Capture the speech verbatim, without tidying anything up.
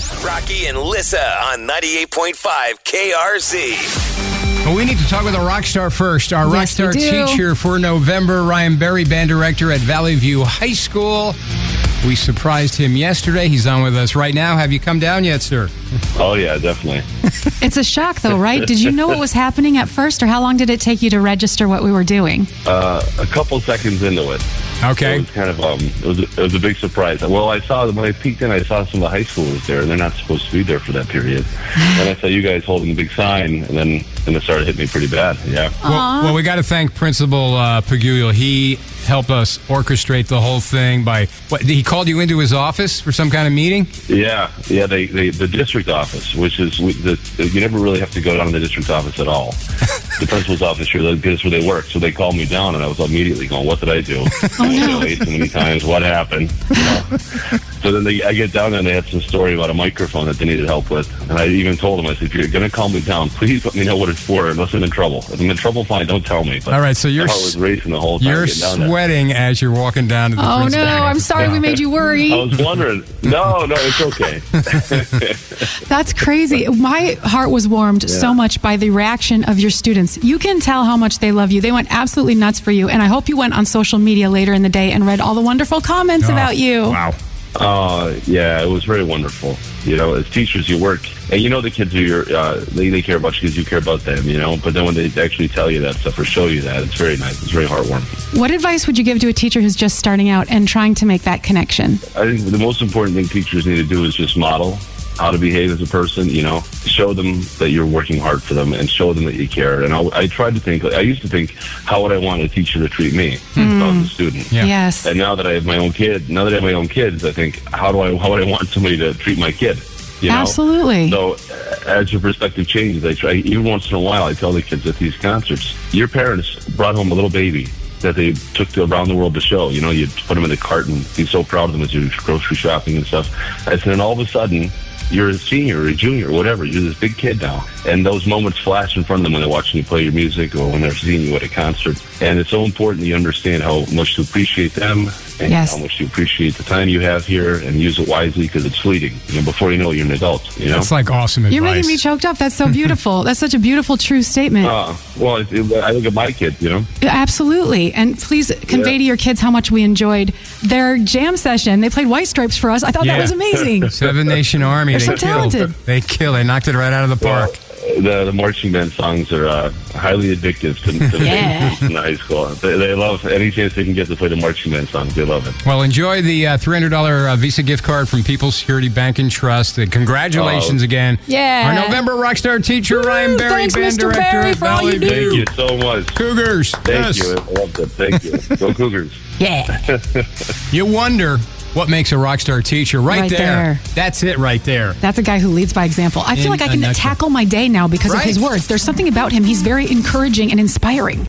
Rocky and Lissa on ninety-eight point five K R Z. Well, we need to talk with a rock star first. Our Yes, rock star we do. teacher for November, Ryan Berry, band director at Valley View High School. We surprised him yesterday. He's on with us right now. Have you come down yet, sir? Oh, yeah, definitely. It's a shock, though, right? Did you know what was happening at first, or how long did it take you to register what we were doing? Uh, a couple seconds into it. Okay. It was kind of, um, it was, it was a big surprise. Well, I saw, when I peeked in, I saw some of the high schoolers there, and they're not supposed to be there for that period. And I saw you guys holding a big sign, and then and it started hitting me pretty bad, yeah. Well, well, we got to thank Principal uh, Pagulio. He helped us orchestrate the whole thing by, what, he called you into his office for some kind of meeting? Yeah, yeah, they, they, the district office, which is, we, the, you never really have to go down to the district office at all. The principal's office here, that's where they work. So they called me down, and I was immediately going, what did I do? Oh, I no. was late so many times. What happened? You know? So then they, I get down there, and they had some story about a microphone that they needed help with. And I even told them, I said, if you're going to calm me down, please let me know what it's for, unless I'm in trouble. If I'm in trouble, fine, don't tell me. But All right, so you're I was racing the whole time You're getting down there. sweating as you're walking down to the Oh, principal. no, I'm sorry we made you worry. I was wondering. No, no, it's okay. That's crazy. My heart was warmed Yeah. so much by the reaction of your students. You can tell how much they love you. They went absolutely nuts for you. And I hope you went on social media later in the day and read all the wonderful comments Oh, about you. Wow. Uh, yeah, it was very wonderful. You know, as teachers, you work, and you know the kids are your, uh, they, they care about you because you care about them, you know, but then when they actually tell you that stuff or show you that, it's very nice. It's very heartwarming. What advice would you give to a teacher who's just starting out and trying to make that connection? I think the most important thing teachers need to do is just model how to behave as a person, you know, show them that you're working hard for them and show them that you care. And I, I tried to think, I used to think, how would I want a teacher to treat me if I was a student? Yeah. Yes. And now that I have my own kid, now that I have my own kids, I think, how do I, how would I want somebody to treat my kid? You know? Absolutely. So uh, as your perspective changes, I try, even once in a while, I tell the kids at these concerts, your parents brought home a little baby that they took to around the world to show. You know, you put them in the cart and be so proud of them as you're grocery shopping and stuff. And then all of a sudden, you're a senior or a junior or whatever. You're this big kid now. And those moments flash in front of them when they're watching you play your music or when they're seeing you at a concert. And it's so important that you understand how much to appreciate them and Yes. how much you appreciate the time you have here and use it wisely because it's fleeting. You know, before you know it, you're an adult, you know? That's like awesome advice. You're making me choked up. That's so beautiful. That's such a beautiful, true statement. Uh, well, it, it, I look at my kids, you know? Absolutely. And please convey Yeah. to your kids how much we enjoyed their jam session. They played White Stripes for us. I thought Yeah. that was amazing. Seven Nation Army. They're they so killed. talented. They killed. They knocked it right out of the Well, park. the, the marching band songs are uh, highly addictive to, to the Yeah. kids in high school. They, they love any chance they can get to play the marching band songs. They love it. Well, enjoy the uh, three hundred dollars uh, Visa gift card from People's Security Bank and Trust. Uh, congratulations Oh. again. Yeah. Our November Rockstar teacher, Ryan Berry, Thanks, band Mister director Berry, at for all Valley you do. View. Thank you so much. Cougars. Thank yes. you. I loved it. Thank you. Go Cougars. Yeah. You wonder what makes a rockstar teacher. Right, Right there. there. That's it right there. That's a guy who leads by example. I feel In like I a can nutshell. tackle my day now because Right. of his words. There's something about him. He's very encouraging and inspiring.